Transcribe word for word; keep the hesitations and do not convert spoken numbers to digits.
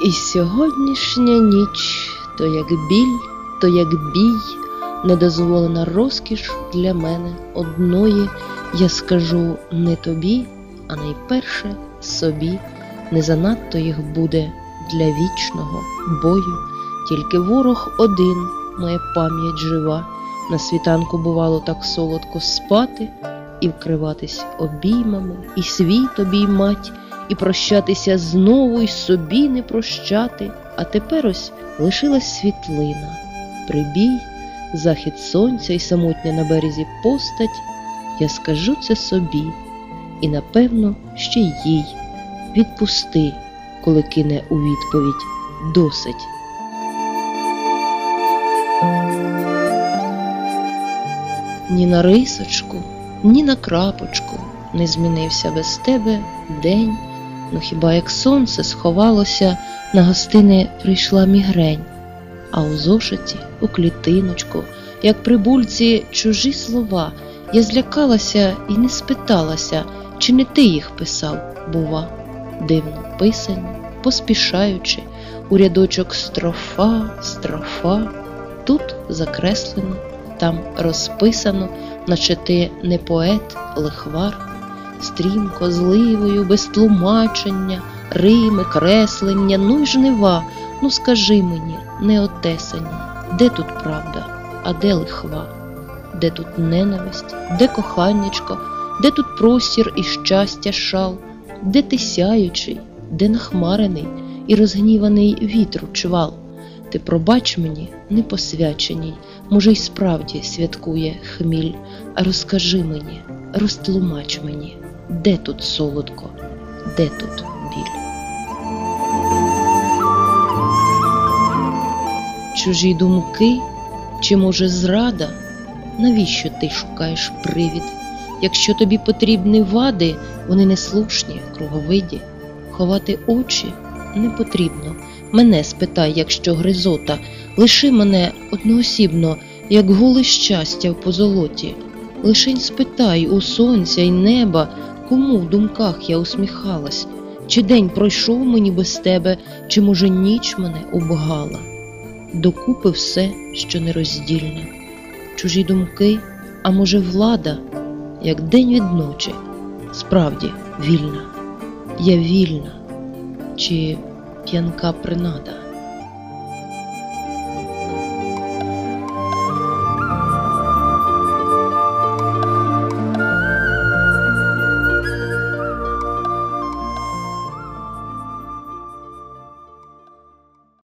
І сьогоднішня ніч, то як біль, то як бій, недозволена розкіш для мене одної. Я скажу не тобі, а найперше собі. Не занадто їх буде для вічного бою. Тільки ворог один, моя пам'ять жива. На світанку бувало так солодко спати і вкриватись обіймами, і світ обіймать, і прощатися знову, і собі не прощати. А тепер ось лишилась світлина, прибій, захід сонця і самотня на березі постать. Я скажу це собі, і напевно ще й їй. Відпусти, коли кине у відповідь досить. Ні на рисочку, ні на крапочку не змінився без тебе день. Ну хіба як сонце сховалося, на гостини прийшла мігрень. А у зошиті, у клітиночку, як при бульці чужі слова, я злякалася і не спиталася, чи не ти їх писав, бува. Дивно писані, поспішаючи, у рядочок строфа, строфа. Тут закреслено, там розписано, наче ти не поет, лихвар. Стрімко, зливою, без тлумачення, рими, креслення, ну й жнива. Ну скажи мені, неотесані, де тут правда, а де лихва? Де тут ненависть, де коханнячко, де тут простір і щастя шал? Де ти сяючий, де нахмарений і розгніваний вітру чвал? Ти пробач мені, непосвяченій, може й справді святкує хміль, а розкажи мені, розтлумач мені, де тут солодко, де тут біль? Чужі думки, чи може зрада? Навіщо ти шукаєш привід? Якщо тобі потрібні вади, вони неслушні, круговиді. Ховати очі не потрібно. Мене спитай, якщо гризота. Лиши мене одноосібно, як голе щастя в позолоті. Лишень спитай у сонця й неба, кому в думках я усміхалась. Чи день пройшов мені без тебе, чи, може, ніч мене обгала. Докупи все, що нероздільне. Чужі думки, а може влада, як день від ночі, справді вільна. Я вільна, чи п'янка принада?